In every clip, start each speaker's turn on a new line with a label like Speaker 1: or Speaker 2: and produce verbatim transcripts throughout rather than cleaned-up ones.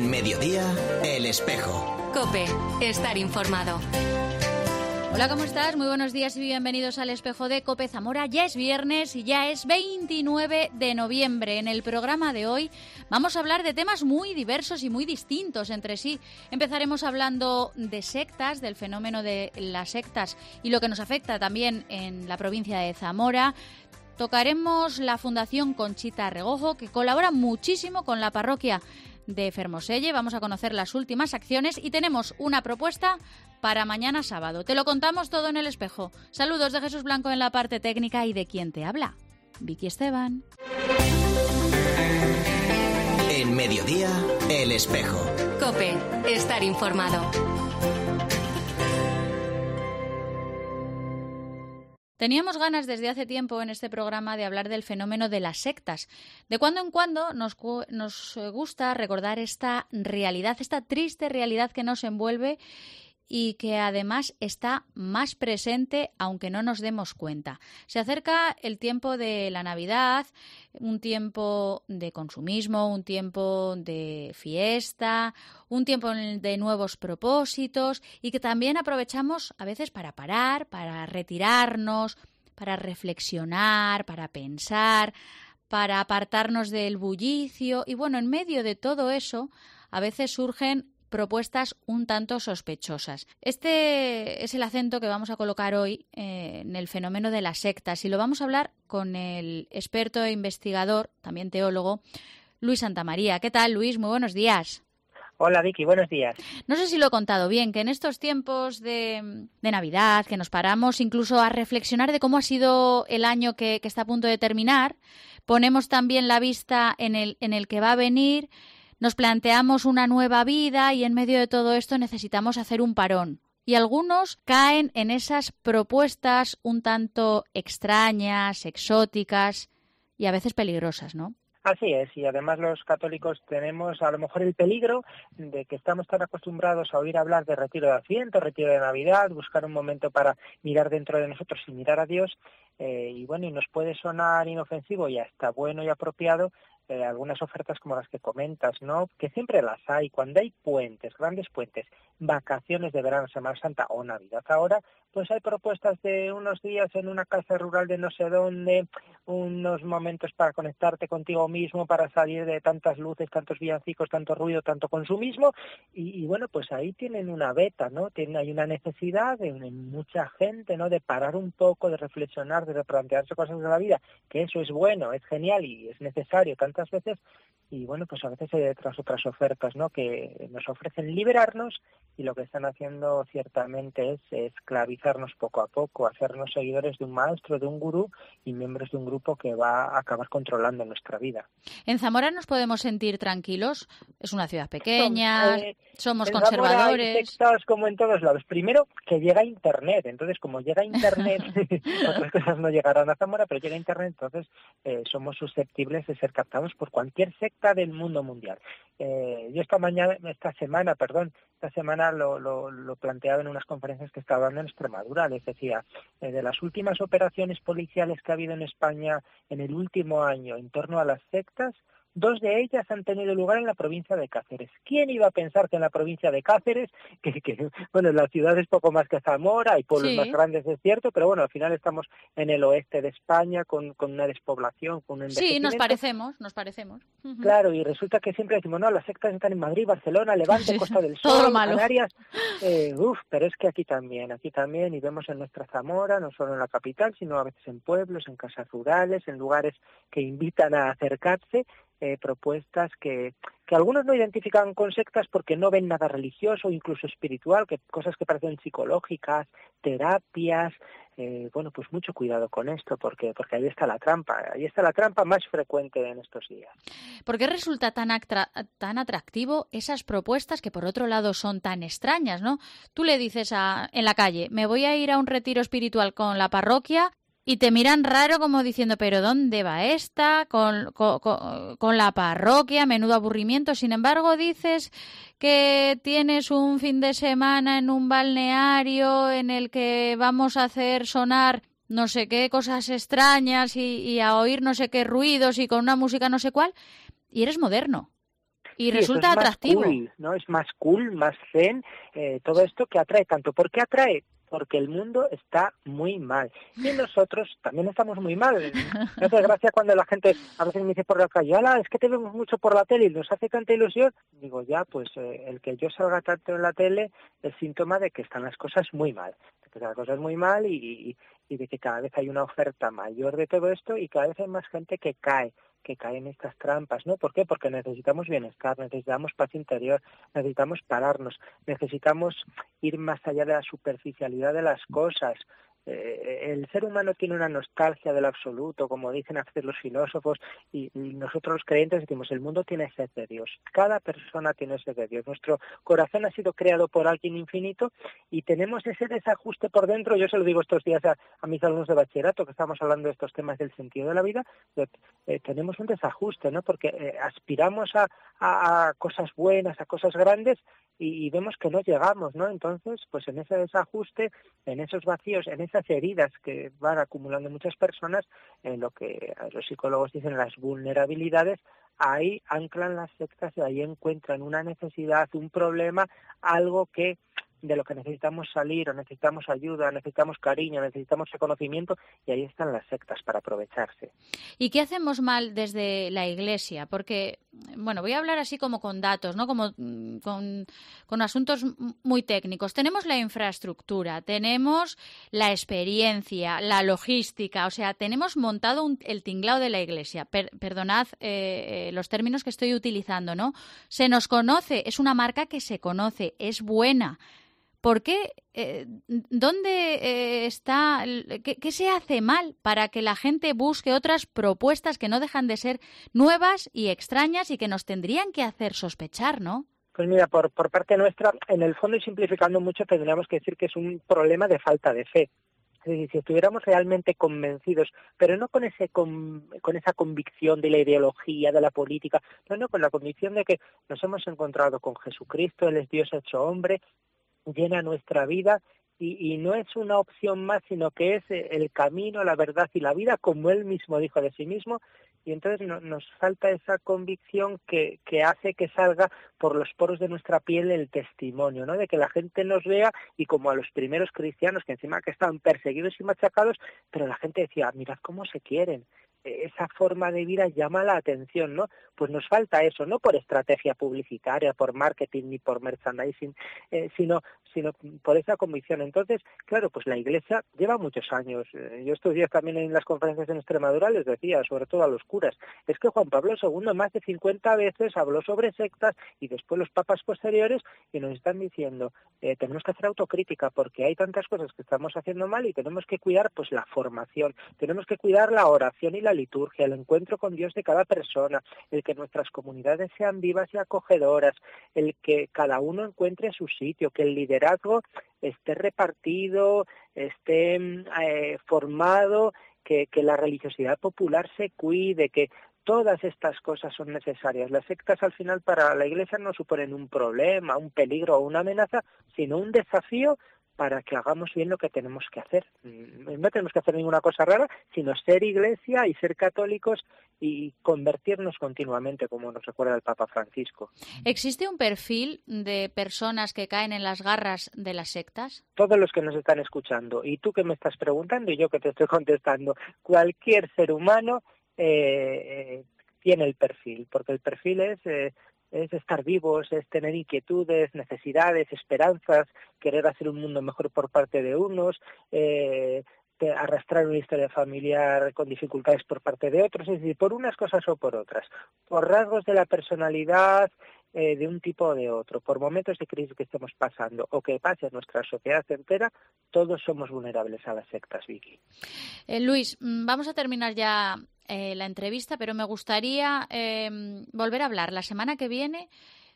Speaker 1: En Mediodía, El Espejo.
Speaker 2: COPE, estar informado.
Speaker 3: Hola, ¿cómo estás? Muy buenos días y bienvenidos al Espejo de COPE Zamora. Ya es viernes y ya es veintinueve de noviembre. En el programa de hoy vamos a hablar de temas muy diversos y muy distintos entre sí. Empezaremos hablando de sectas, del fenómeno de las sectas y lo que nos afecta también en la provincia de Zamora. Tocaremos la Fundación Conchita Regojo, que colabora muchísimo con la parroquia de Fermoselle. Vamos a conocer las últimas acciones y tenemos una propuesta para mañana sábado. Te lo contamos todo en El Espejo. Saludos de Jesús Blanco en la parte técnica y de quien te habla, Vicky Esteban.
Speaker 1: En Mediodía, El Espejo.
Speaker 2: COPE, estar informado.
Speaker 3: Teníamos ganas desde hace tiempo en este programa de hablar del fenómeno de las sectas. De cuando en cuando nos, nos gusta recordar esta realidad, esta triste realidad que nos envuelve y que además está más presente aunque no nos demos cuenta. Se acerca el tiempo de la Navidad, un tiempo de consumismo, un tiempo de fiesta, un tiempo de nuevos propósitos y que también aprovechamos a veces para parar, para retirarnos, para reflexionar, para pensar, para apartarnos del bullicio y bueno, en medio de todo eso a veces surgen propuestas un tanto sospechosas. Este es el acento que vamos a colocar hoy eh, en el fenómeno de las sectas y lo vamos a hablar con el experto e investigador, también teólogo, Luis Santamaría. ¿Qué tal, Luis? Muy buenos días.
Speaker 4: Hola, Vicky, buenos días.
Speaker 3: No sé si lo he contado bien, que en estos tiempos de, de Navidad, que nos paramos incluso a reflexionar de cómo ha sido el año que, que está a punto de terminar, ponemos también la vista en el, en el que va a venir. Nos planteamos una nueva vida y en medio de todo esto necesitamos hacer un parón. Y algunos caen en esas propuestas un tanto extrañas, exóticas y a veces peligrosas, ¿no?
Speaker 4: Así es, y además los católicos tenemos a lo mejor el peligro de que estamos tan acostumbrados a oír hablar de retiro de Adviento, retiro de Navidad, buscar un momento para mirar dentro de nosotros y mirar a Dios, eh, y bueno, y nos puede sonar inofensivo y hasta bueno y apropiado eh, algunas ofertas como las que comentas, ¿no? Que siempre las hay, cuando hay puentes, grandes puentes, vacaciones de verano, Semana Santa o Navidad ahora, pues hay propuestas de unos días en una casa rural de no sé dónde, unos momentos para conectarte contigo mismo, para salir de tantas luces, tantos villancicos, tanto ruido, tanto consumismo, y, y bueno, pues ahí tienen una beta, ¿no? Tienen, hay una necesidad de, de mucha gente, ¿no? De parar un poco, de reflexionar, de replantearse cosas de la vida, que eso es bueno, es genial y es necesario tantas veces, y bueno, pues a veces hay detrás otras ofertas, ¿no? Que nos ofrecen liberarnos y lo que están haciendo ciertamente es esclavizarnos poco a poco, hacernos seguidores de un maestro, de un gurú y miembros de un grupo que va a acabar controlando nuestra vida.
Speaker 3: ¿En Zamora nos podemos sentir tranquilos? Es una ciudad pequeña,
Speaker 4: eh,
Speaker 3: somos
Speaker 4: en
Speaker 3: conservadores.
Speaker 4: Zamora hay sectas como en todos lados. Primero, que llega Internet. Entonces, como llega Internet, otras cosas no llegarán a Zamora, pero llega Internet, entonces eh, somos susceptibles de ser captados por cualquier secta del mundo mundial. Eh, yo esta mañana, esta semana, perdón, esta semana lo, lo, lo planteaba en unas conferencias que estaba dando en Extremadura. Les decía, eh, de las últimas operaciones policiales que ha habido en España en el último año en torno a las sectas, dos de ellas han tenido lugar en la provincia de Cáceres. ¿Quién iba a pensar que en la provincia de Cáceres, que, que bueno, en la ciudad es poco más que Zamora, hay pueblos sí. más grandes, es cierto, pero bueno, al final estamos en el oeste de España con, con una despoblación, con un envejecimiento.
Speaker 3: Sí, nos parecemos, nos parecemos. Uh-huh.
Speaker 4: Claro, y resulta que siempre decimos, no, las sectas están en Madrid, Barcelona, Levante, sí, Costa del Sol, Canarias. Eh, uf, pero es que aquí también, aquí también, y vemos en nuestra Zamora, no solo en la capital, sino a veces en pueblos, en casas rurales, en lugares que invitan a acercarse, Eh, propuestas que, que algunos no identifican con sectas porque no ven nada religioso, incluso espiritual, que cosas que parecen psicológicas, terapias, eh, bueno, pues mucho cuidado con esto, porque porque ahí está la trampa, ahí está la trampa más frecuente en estos días.
Speaker 3: ¿Por qué resulta tan, atra- tan atractivo esas propuestas que por otro lado son tan extrañas, ¿no? Tú le dices a, en la calle, me voy a ir a un retiro espiritual con la parroquia, y te miran raro como diciendo, ¿pero dónde va esta? Con, con, con, con la parroquia, menudo aburrimiento. Sin embargo, dices que tienes un fin de semana en un balneario en el que vamos a hacer sonar no sé qué cosas extrañas y, y a oír no sé qué ruidos y con una música no sé cuál, y eres moderno. Y
Speaker 4: sí,
Speaker 3: resulta
Speaker 4: es más
Speaker 3: atractivo.
Speaker 4: Cool, ¿no? Es más cool, más zen, eh, todo esto que atrae tanto. ¿Por qué atrae? Porque el mundo está muy mal. Y nosotros también estamos muy mal. Me hace gracia cuando la gente a veces me dice por la calle, ¡hala, es que te vemos mucho por la tele y nos hace tanta ilusión! Digo, ya, pues eh, el que yo salga tanto en la tele es síntoma de que están las cosas muy mal. De que están las cosas muy mal y, y, y de que cada vez hay una oferta mayor de todo esto y cada vez hay más gente que cae. que caen en estas trampas, ¿no? ¿Por qué? Porque necesitamos bienestar, necesitamos paz interior, necesitamos pararnos, necesitamos ir más allá de la superficialidad de las cosas. Eh, el ser humano tiene una nostalgia del absoluto, como dicen a veces los filósofos, y, y nosotros los creyentes decimos, el mundo tiene sed de Dios, cada persona tiene sed de Dios, nuestro corazón ha sido creado por alguien infinito y tenemos ese desajuste por dentro. Yo se lo digo estos días a, a mis alumnos de bachillerato, que estamos hablando de estos temas del sentido de la vida, de, eh, tenemos un desajuste, ¿no? Porque eh, aspiramos a, a, a cosas buenas, a cosas grandes, y, y vemos que no llegamos, ¿no? Entonces, pues en ese desajuste, en esos vacíos, en esas heridas que van acumulando muchas personas, en lo que los psicólogos dicen las vulnerabilidades, ahí anclan las sectas y ahí encuentran una necesidad, un problema, algo que de lo que necesitamos salir, o necesitamos ayuda, necesitamos cariño, necesitamos reconocimiento, y ahí están las sectas para aprovecharse.
Speaker 3: ¿Y qué hacemos mal desde la Iglesia? Porque, bueno, voy a hablar así como con datos, ¿no? Como con, con asuntos muy técnicos. Tenemos la infraestructura, tenemos la experiencia, la logística, o sea, tenemos montado un, el tinglao de la Iglesia. Per, perdonad eh, los términos que estoy utilizando, ¿no? Se nos conoce, es una marca que se conoce, es buena. ¿Por qué? Eh, ¿Dónde eh, está? Qué, ¿Qué se hace mal para que la gente busque otras propuestas que no dejan de ser nuevas y extrañas y que nos tendrían que hacer sospechar, ¿no?
Speaker 4: Pues mira, por, por parte nuestra, en el fondo y simplificando mucho, tendríamos que decir que es un problema de falta de fe. Es decir, si estuviéramos realmente convencidos, pero no con ese con, con esa convicción de la ideología, de la política, no, no, con la convicción de que nos hemos encontrado con Jesucristo, Él es Dios hecho hombre, llena nuestra vida y, y no es una opción más, sino que es el camino, la verdad y la vida, como Él mismo dijo de sí mismo, y entonces no, nos falta esa convicción que, que hace que salga por los poros de nuestra piel el testimonio, ¿no? De que la gente nos vea, y como a los primeros cristianos, que encima que estaban perseguidos y machacados, pero la gente decía, mirad cómo se quieren. Esa forma de vida llama la atención, ¿no? Pues nos falta eso, no por estrategia publicitaria, por marketing ni por merchandising, eh, sino sino por esa convicción. Entonces, claro, pues la Iglesia lleva muchos años. Eh, yo estos días también en las conferencias en Extremadura les decía, sobre todo a los curas, es que Juan Pablo segundo más de cincuenta veces habló sobre sectas, y después los papas posteriores, y nos están diciendo, eh, tenemos que hacer autocrítica porque hay tantas cosas que estamos haciendo mal y tenemos que cuidar pues la formación, tenemos que cuidar la oración y la liturgia, el encuentro con Dios de cada persona, el que nuestras comunidades sean vivas y acogedoras, el que cada uno encuentre su sitio, que el liderazgo esté repartido, esté eh, formado, que, que la religiosidad popular se cuide, que todas estas cosas son necesarias. Las sectas al final para la Iglesia no suponen un problema, un peligro o una amenaza, sino un desafío para que hagamos bien lo que tenemos que hacer. No tenemos que hacer ninguna cosa rara, sino ser Iglesia y ser católicos y convertirnos continuamente, como nos recuerda el Papa Francisco.
Speaker 3: ¿Existe un perfil de personas que caen en las garras de las sectas?
Speaker 4: Todos los que nos están escuchando, y tú que me estás preguntando y yo que te estoy contestando, cualquier ser humano eh, eh, tiene el perfil, porque el perfil es... Eh, es estar vivos, es tener inquietudes, necesidades, esperanzas, querer hacer un mundo mejor por parte de unos, eh, de arrastrar una historia familiar con dificultades por parte de otros, es decir, por unas cosas o por otras, por rasgos de la personalidad eh, de un tipo o de otro, por momentos de crisis que estemos pasando o que pase en nuestra sociedad entera, todos somos vulnerables a las sectas, Vicky.
Speaker 3: Eh, Luis, vamos a terminar ya Eh, la entrevista, pero me gustaría eh, volver a hablar la semana que viene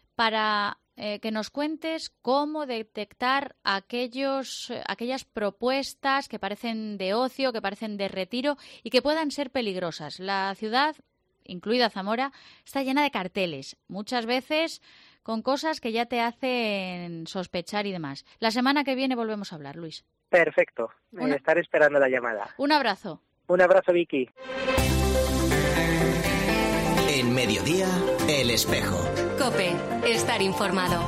Speaker 3: para eh, que nos cuentes cómo detectar aquellos, eh, aquellas propuestas que parecen de ocio, que parecen de retiro y que puedan ser peligrosas. La ciudad, incluida Zamora, está llena de carteles, muchas veces con cosas que ya te hacen sospechar y demás. La semana que viene volvemos a hablar, Luis.
Speaker 4: Perfecto,
Speaker 3: Una...
Speaker 4: estaré esperando la llamada.
Speaker 3: Un abrazo.
Speaker 4: Un abrazo, Vicky.
Speaker 1: En Mediodía, El Espejo,
Speaker 2: COPE. Estar informado.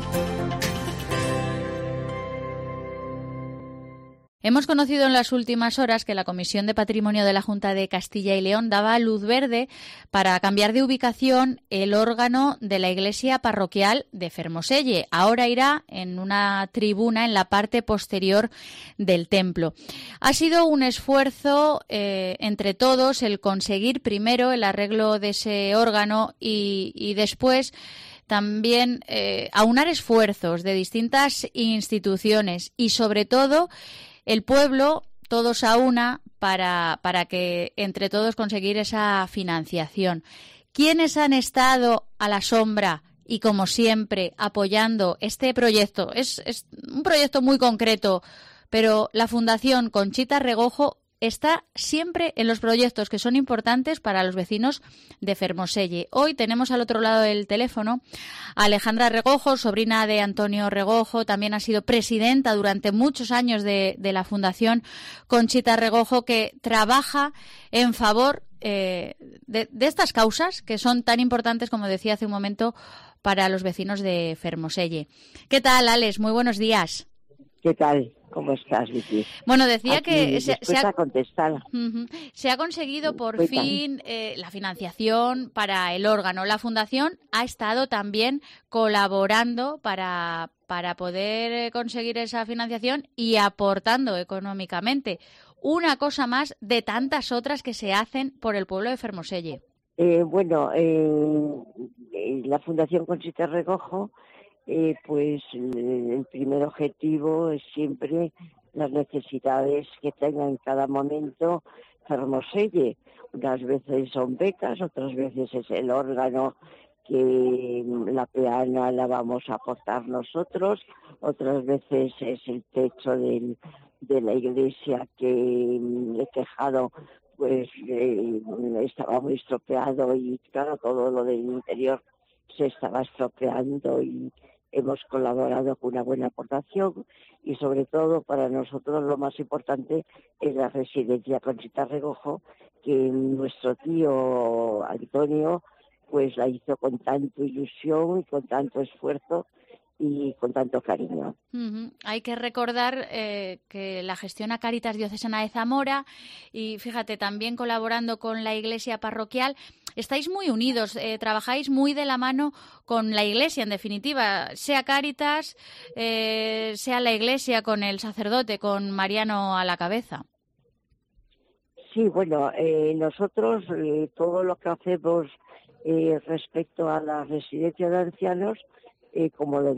Speaker 3: Hemos conocido en las últimas horas que la Comisión de Patrimonio de la Junta de Castilla y León daba luz verde para cambiar de ubicación el órgano de la iglesia parroquial de Fermoselle. Ahora irá en una tribuna en la parte posterior del templo. Ha sido un esfuerzo eh, entre todos el conseguir primero el arreglo de ese órgano y, y después también eh, aunar esfuerzos de distintas instituciones y sobre todo el pueblo, todos a una, para, para que entre todos conseguir esa financiación. ¿Quiénes han estado a la sombra y, como siempre, apoyando este proyecto? Es, es un proyecto muy concreto, pero la Fundación Conchita Regojo está siempre en los proyectos que son importantes para los vecinos de Fermoselle. Hoy tenemos al otro lado del teléfono a Alejandra Regojo, sobrina de Antonio Regojo, también ha sido presidenta durante muchos años de, de la Fundación Conchita Regojo, que trabaja en favor eh, de, de estas causas que son tan importantes, como decía hace un momento, para los vecinos de Fermoselle. ¿Qué tal, Alex? Muy buenos días.
Speaker 5: ¿Qué tal? ¿Cómo estás, Vicky?
Speaker 3: Bueno, decía
Speaker 5: Aquí,
Speaker 3: que se, se, ha,
Speaker 5: uh-huh.
Speaker 3: se ha conseguido por
Speaker 5: Cuéntame.
Speaker 3: fin eh, la financiación para el órgano. La Fundación ha estado también colaborando para, para poder conseguir esa financiación y aportando económicamente. Una cosa más de tantas otras que se hacen por el pueblo de Fermoselle.
Speaker 5: Eh, bueno, eh, la Fundación Conchita Regojo, Eh, pues el primer objetivo es siempre las necesidades que tenga en cada momento Fermoselle. Unas veces son becas, otras veces es el órgano que la peana la vamos a aportar nosotros, otras veces es el techo del, de la iglesia que el tejado pues eh, estaba muy estropeado y claro, todo lo del interior se estaba estropeando y hemos colaborado con una buena aportación y sobre todo para nosotros lo más importante es la residencia Conchita Regojo, que nuestro tío Antonio pues la hizo con tanta ilusión y con tanto esfuerzo y con tanto cariño.
Speaker 3: Uh-huh. Hay que recordar eh, que la gestiona Cáritas Diocesana de Zamora y fíjate, también colaborando con la iglesia parroquial. Estáis muy unidos, eh, trabajáis muy de la mano con la iglesia, en definitiva, sea Cáritas, eh, sea la iglesia con el sacerdote, con Mariano a la cabeza.
Speaker 5: Sí, bueno, eh, nosotros eh, todo lo que hacemos eh, respecto a la residencia de ancianos, Eh, como lo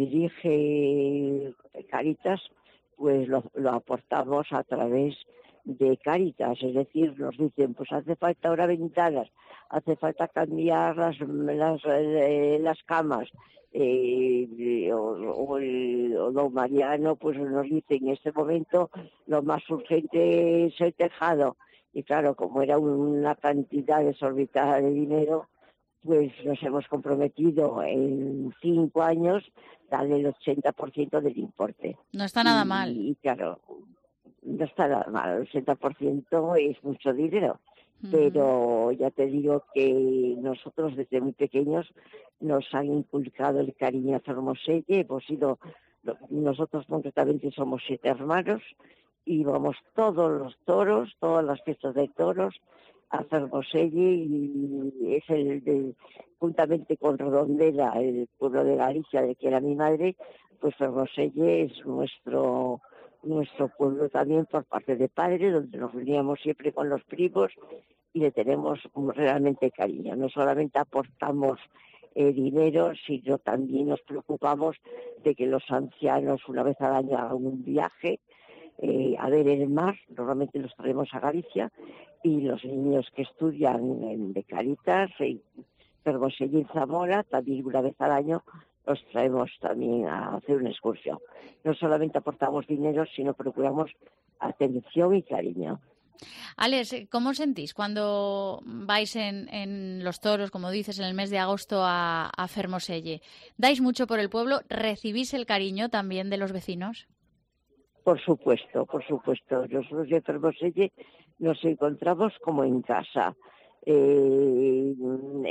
Speaker 5: dirige Cáritas, pues lo, lo aportamos a través de Cáritas, es decir, nos dicen, pues hace falta ahora ventanas, hace falta cambiar las las, eh, las camas, eh, o, o, el, o don Mariano pues nos dice en este momento lo más urgente es el tejado, y claro, como era una cantidad desorbitada de dinero, pues nos hemos comprometido en cinco años darle el ochenta por ciento del importe.
Speaker 3: No está nada
Speaker 5: y,
Speaker 3: mal.
Speaker 5: Y claro, no está nada mal, el ochenta por ciento es mucho dinero, uh-huh. Pero ya te digo que nosotros desde muy pequeños nos han inculcado el cariño a Fermoselle, hemos sido, nosotros concretamente somos siete hermanos, y vamos todos los toros, todas las fiestas de toros, a Fermoselle, y es el de, juntamente con Redondela, el pueblo de Galicia de que era mi madre, pues Fermoselle es nuestro nuestro pueblo también por parte de padre, donde nos reuníamos siempre con los primos y le tenemos realmente cariño. No solamente aportamos eh, dinero, sino también nos preocupamos de que los ancianos una vez al año hagan un viaje eh, a ver el mar, normalmente los traemos a Galicia, y los niños que estudian en de Cáritas, en Fermoselle y en Zamora, también una vez al año los traemos también a hacer una excursión. No solamente aportamos dinero, sino procuramos atención y cariño.
Speaker 3: Alex, ¿cómo sentís cuando vais en, en los toros, como dices, en el mes de agosto a, a Fermoselle? ¿Dais mucho por el pueblo? ¿Recibís el cariño también de los vecinos?
Speaker 5: Por supuesto, por supuesto. Nosotros de Fermoselle nos encontramos como en casa. Eh,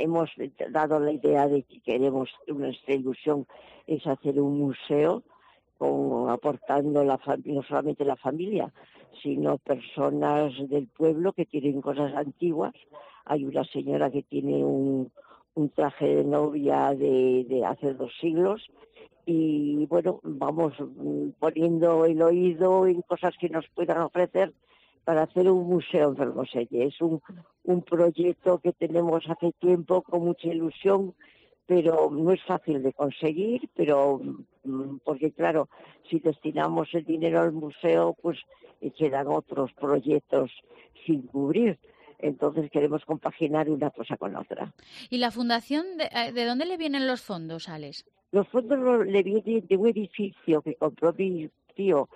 Speaker 5: hemos dado la idea de que queremos, nuestra ilusión es hacer un museo con, aportando la, no solamente la familia, sino personas del pueblo que tienen cosas antiguas. Hay una señora que tiene un, un traje de novia de, de hace dos siglos y bueno, vamos poniendo el oído en cosas que nos puedan ofrecer para hacer un museo en Fermoselle. Es un, un proyecto que tenemos hace tiempo con mucha ilusión, pero no es fácil de conseguir, pero porque claro, si destinamos el dinero al museo, pues quedan otros proyectos sin cubrir. Entonces queremos compaginar una cosa con otra.
Speaker 3: ¿Y la fundación, de, de dónde le vienen los fondos, Alex?
Speaker 5: Los fondos le vienen de un edificio que compró mi tío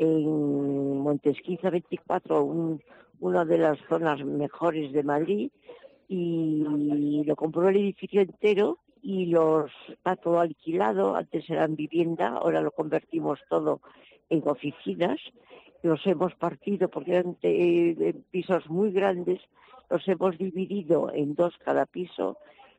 Speaker 5: en Montesquiza veinticuatro, un, una de las zonas mejores de Madrid, y lo compró el edificio entero y los está todo alquilado. Antes eran vivienda, ahora lo convertimos todo en oficinas. Los hemos partido porque eran de, de pisos muy grandes, los hemos dividido en dos cada piso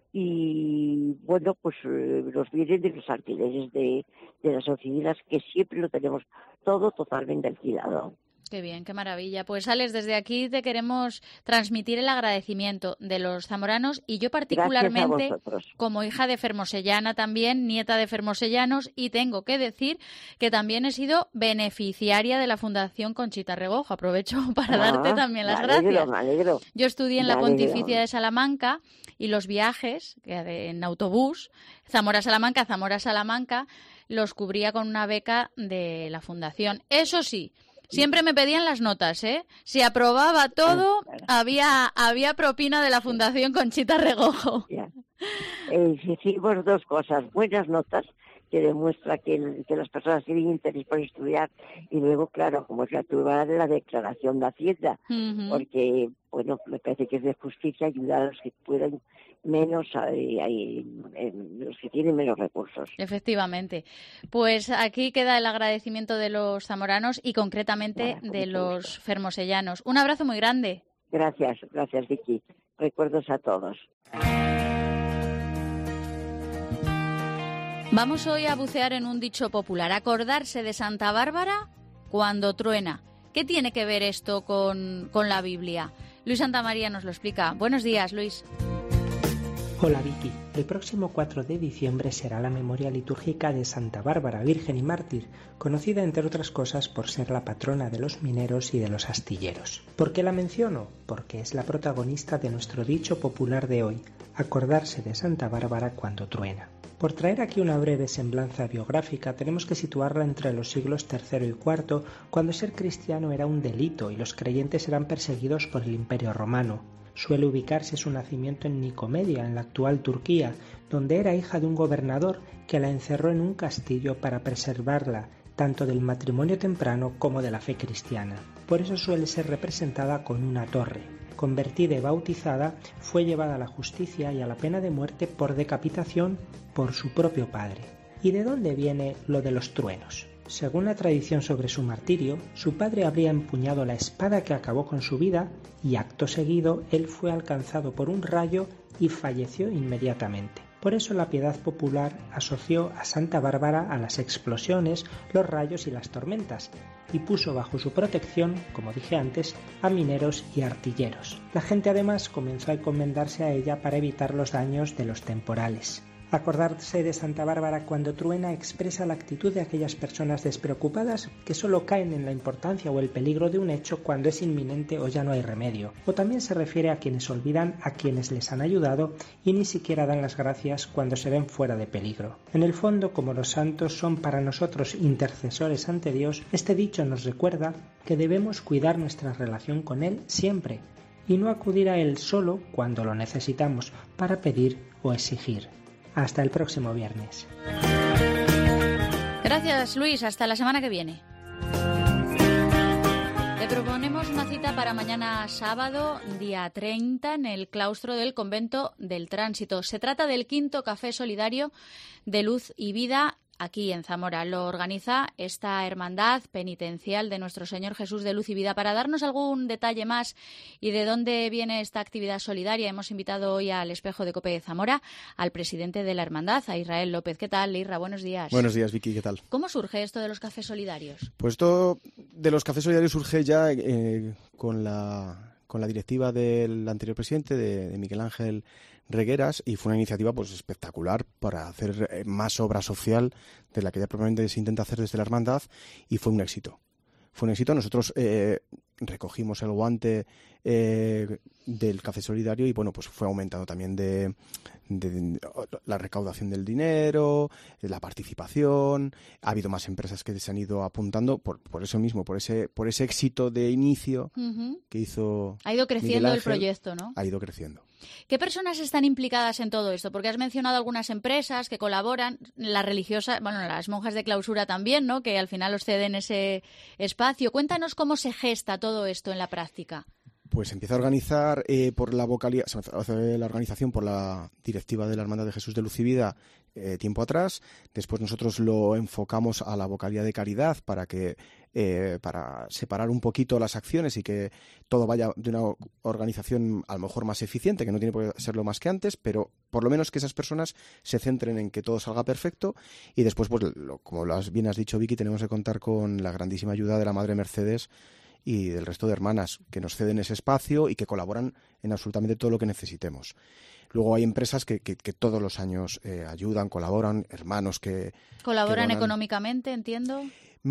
Speaker 5: y bueno, pues eh, los vienen de los alquileres de, de las oficinas, que siempre lo tenemos todo totalmente alquilado.
Speaker 3: Qué bien, qué maravilla. Pues Alex, desde aquí te queremos transmitir el agradecimiento de los zamoranos y yo particularmente como hija de fermosellana también, nieta de fermosellanos, y tengo que decir que también he sido beneficiaria de la Fundación Conchita Regojo. Aprovecho para ah, darte también las
Speaker 5: me alegro,
Speaker 3: gracias.
Speaker 5: Me alegro.
Speaker 3: Yo estudié en
Speaker 5: me
Speaker 3: la
Speaker 5: alegro.
Speaker 3: Pontificia de Salamanca y los viajes en autobús, Zamora-Salamanca, Zamora-Salamanca, los cubría con una beca de la Fundación. Eso sí, siempre me pedían las notas, ¿eh? Si aprobaba todo, había había propina de la Fundación Conchita Regojo.
Speaker 5: Yeah. Eh, hicimos dos cosas, buenas notas, que demuestra que, que las personas tienen interés por estudiar, y luego, claro, como es la turba de la declaración de Hacienda, uh-huh. porque, bueno, me parece que es de justicia ayudar a los que puedan menos, a, a, a los que tienen menos recursos.
Speaker 3: Efectivamente. Pues aquí queda el agradecimiento de los zamoranos y concretamente bueno, de los gusto. fermosellanos. Un abrazo muy grande.
Speaker 5: Gracias, gracias Vicky. Recuerdos a todos.
Speaker 3: Vamos hoy a bucear en un dicho popular, acordarse de Santa Bárbara cuando truena. ¿Qué tiene que ver esto con, con la Biblia? Luis Santamaría nos lo explica. Buenos días, Luis.
Speaker 6: Hola Vicky, el próximo cuatro de diciembre será la memoria litúrgica de Santa Bárbara, Virgen y Mártir, conocida entre otras cosas por ser la patrona de los mineros y de los astilleros. ¿Por qué la menciono? Porque es la protagonista de nuestro dicho popular de hoy, acordarse de Santa Bárbara cuando truena. Por traer aquí una breve semblanza biográfica, tenemos que situarla entre los siglos tercero y cuarto, cuando ser cristiano era un delito y los creyentes eran perseguidos por el Imperio Romano. Suele ubicarse su nacimiento en Nicomedia, en la actual Turquía, donde era hija de un gobernador que la encerró en un castillo para preservarla tanto del matrimonio temprano como de la fe cristiana. Por eso suele ser representada con una torre. Convertida y bautizada, fue llevada a la justicia y a la pena de muerte por decapitación por su propio padre. ¿Y de dónde viene lo de los truenos? Según la tradición sobre su martirio, su padre habría empuñado la espada que acabó con su vida y acto seguido él fue alcanzado por un rayo y falleció inmediatamente. Por eso la piedad popular asoció a Santa Bárbara a las explosiones, los rayos y las tormentas, y puso bajo su protección, como dije antes, a mineros y artilleros. La gente además comenzó a encomendarse a ella para evitar los daños de los temporales. Acordarse de Santa Bárbara cuando truena expresa la actitud de aquellas personas despreocupadas que solo caen en la importancia o el peligro de un hecho cuando es inminente o ya no hay remedio. O también se refiere a quienes olvidan a quienes les han ayudado y ni siquiera dan las gracias cuando se ven fuera de peligro. En el fondo, como los santos son para nosotros intercesores ante Dios, este dicho nos recuerda que debemos cuidar nuestra relación con Él siempre y no acudir a Él solo cuando lo necesitamos para pedir o exigir. Hasta el próximo viernes.
Speaker 3: Gracias, Luis. Hasta la semana que viene. Te proponemos una cita para mañana sábado, día treinta, en el claustro del Convento del Tránsito. Se trata del quinto Café Solidario de Luz y Vida aquí en Zamora. Lo organiza esta hermandad penitencial de Nuestro Señor Jesús de Luz y Vida. Para darnos algún detalle más y de dónde viene esta actividad solidaria, hemos invitado hoy al Espejo de COPE de Zamora al presidente de la hermandad, a Israel López. ¿Qué tal, Isra? Buenos días.
Speaker 7: Buenos días, Vicky. ¿Qué tal?
Speaker 3: ¿Cómo surge esto de los cafés solidarios?
Speaker 7: Pues esto de los cafés solidarios surge ya eh, con la con la directiva del anterior presidente, de, de Miguel Ángel Regueras, y fue una iniciativa pues espectacular para hacer más obra social de la que ya probablemente se intenta hacer desde la hermandad, y fue un éxito. Fue un éxito. Nosotros eh, recogimos el guante eh, del café solidario y bueno, pues fue aumentando también de, de, de la recaudación del dinero, la participación. Ha habido más empresas que se han ido apuntando por, por eso mismo, por ese por ese éxito de inicio uh-huh. que hizo.
Speaker 3: Ha ido creciendo el proyecto, ¿no?
Speaker 7: Ha ido creciendo.
Speaker 3: ¿Qué personas están implicadas en todo esto? Porque has mencionado algunas empresas que colaboran, las religiosas, bueno, las monjas de clausura también, ¿no? Que al final os ceden ese espacio. Cuéntanos cómo se gesta todo esto en la práctica.
Speaker 7: Pues empieza a organizar eh, por la vocalía, se hace la organización por la directiva de la Hermandad de Jesús de Luz y Vida eh, tiempo atrás. Después nosotros lo enfocamos a la vocalía de caridad para que eh, para separar un poquito las acciones y que todo vaya de una organización a lo mejor más eficiente, que no tiene por qué serlo más que antes, pero por lo menos que esas personas se centren en que todo salga perfecto. Y después, pues lo, como lo has, bien has dicho, Vicky, tenemos que contar con la grandísima ayuda de la Madre Mercedes y del resto de hermanas que nos ceden ese espacio y que colaboran en absolutamente todo lo que necesitemos. Luego hay empresas que, que, que todos los años eh, ayudan, colaboran, hermanos que...
Speaker 3: ¿Colaboran
Speaker 7: que
Speaker 3: económicamente, entiendo?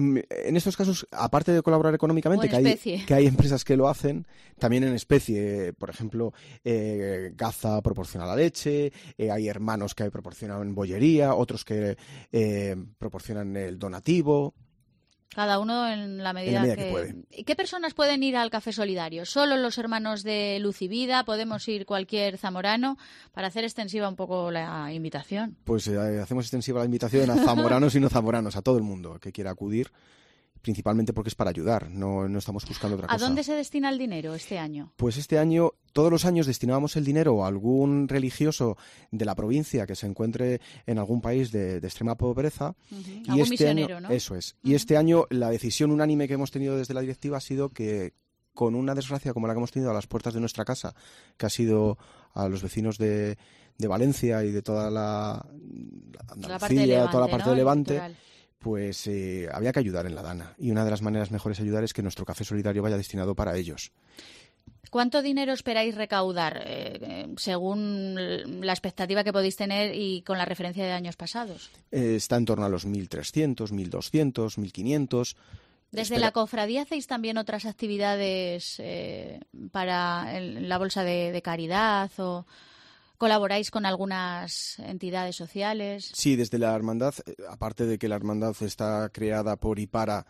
Speaker 7: En estos casos, aparte de colaborar económicamente, que hay, que hay empresas que lo hacen, también en especie. Por ejemplo, eh, Gaza proporciona la leche, eh, hay hermanos que proporcionan bollería, otros que eh, proporcionan el donativo.
Speaker 3: Cada uno en la medida,
Speaker 7: en la medida
Speaker 3: que...
Speaker 7: que puede.
Speaker 3: ¿Qué personas pueden ir al Café Solidario? ¿Solo los hermanos de Luz y Vida? ¿Podemos ir cualquier zamorano? Para hacer extensiva un poco la invitación.
Speaker 7: Pues eh, hacemos extensiva la invitación a zamoranos y no zamoranos, a todo el mundo que quiera acudir, principalmente porque es para ayudar, no, no estamos buscando otra cosa.
Speaker 3: ¿A dónde se destina el dinero este año?
Speaker 7: Pues este año, todos los años destinábamos el dinero a algún religioso de la provincia que se encuentre en algún país de, de extrema pobreza.
Speaker 3: Uh-huh.
Speaker 7: Y
Speaker 3: Algún
Speaker 7: este
Speaker 3: misionero,
Speaker 7: año,
Speaker 3: ¿no?
Speaker 7: Eso es.
Speaker 3: Uh-huh.
Speaker 7: Y este año la decisión unánime que hemos tenido desde la directiva ha sido que, con una desgracia como la que hemos tenido a las puertas de nuestra casa, que ha sido a los vecinos de, de Valencia y de toda la, la Andalucía,
Speaker 3: la parte de Levante,
Speaker 7: toda la parte
Speaker 3: ¿no?
Speaker 7: de Levante,
Speaker 3: Litoral.
Speaker 7: pues eh, había que ayudar en la Dana. Y una de las maneras mejores de ayudar es que nuestro café solidario vaya destinado para ellos.
Speaker 3: ¿Cuánto dinero esperáis recaudar, eh, según la expectativa que podéis tener y con la referencia de años pasados?
Speaker 7: Eh, está en torno a los mil trescientos, mil doscientos, mil quinientos.
Speaker 3: ¿Desde
Speaker 7: Espera.
Speaker 3: la cofradía hacéis también otras actividades eh, para el, la bolsa de, de caridad o colaboráis con algunas entidades sociales?
Speaker 7: Sí, desde la hermandad, aparte de que la hermandad está creada por y para...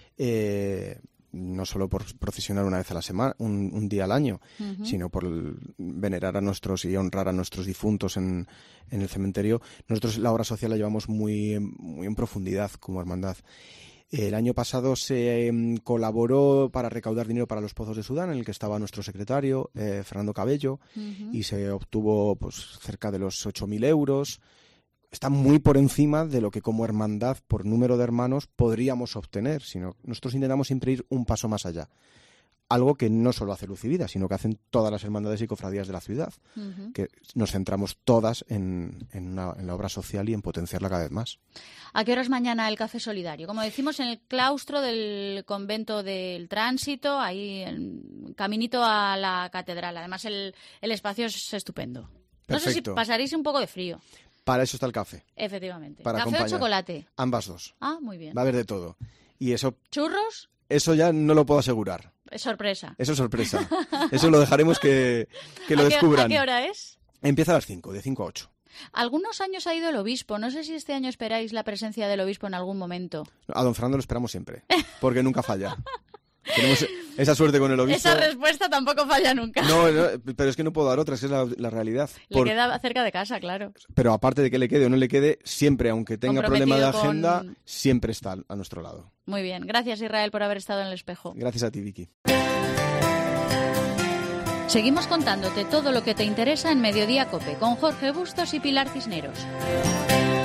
Speaker 7: Eh, no solo por procesionar una vez a la semana, un, un día al año, uh-huh. sino por el, venerar a nuestros y honrar a nuestros difuntos en, en el cementerio. Nosotros la obra social la llevamos muy, muy en profundidad como hermandad. El año pasado se eh, colaboró para recaudar dinero para los Pozos de Sudán, en el que estaba nuestro secretario, eh, Fernando Cabello, uh-huh. y se obtuvo pues cerca de los ocho mil euros. Está muy por encima de lo que como hermandad, por número de hermanos, podríamos obtener, sino nosotros intentamos siempre ir un paso más allá. Algo que no solo hace Luz y Vida, sino que hacen todas las hermandades y cofradías de la ciudad, uh-huh. que nos centramos todas en, en, una, en la obra social y en potenciarla cada vez más.
Speaker 3: ¿A qué hora es mañana el Café Solidario? Como decimos, en el claustro del Convento del Tránsito, ahí en caminito a la catedral. Además, el, el espacio es estupendo.
Speaker 7: Perfecto.
Speaker 3: No sé si pasaréis un poco de frío.
Speaker 7: Para eso está el café.
Speaker 3: Efectivamente.
Speaker 7: Para
Speaker 3: ¿Café
Speaker 7: acompañar.
Speaker 3: o chocolate?
Speaker 7: Ambas dos.
Speaker 3: Ah, muy bien.
Speaker 7: Va a haber de todo. Y eso...
Speaker 3: ¿Churros?
Speaker 7: Eso ya no lo puedo asegurar.
Speaker 3: Es sorpresa.
Speaker 7: Eso es sorpresa. Eso lo dejaremos que, que lo
Speaker 3: ¿A qué,
Speaker 7: descubran.
Speaker 3: ¿A qué hora es?
Speaker 7: Empieza a las cinco, de cinco a ocho.
Speaker 3: Algunos años ha ido el obispo. No sé si este año esperáis la presencia del obispo en algún momento.
Speaker 7: A don Fernando lo esperamos siempre, porque nunca falla. Tenemos esa suerte con el obispo.
Speaker 3: Esa respuesta tampoco falla nunca.
Speaker 7: No, no, pero es que no puedo dar otra, es que es la, la realidad.
Speaker 3: Le Por... queda cerca de casa, claro.
Speaker 7: Pero aparte de que le quede o no le quede, siempre, aunque tenga problema de agenda,
Speaker 3: con...
Speaker 7: siempre está a nuestro lado.
Speaker 3: Muy bien. Gracias, Israel, por haber estado en el espejo.
Speaker 7: Gracias a ti, Vicky.
Speaker 3: Seguimos contándote todo lo que te interesa en Mediodía COPE con Jorge Bustos y Pilar Cisneros.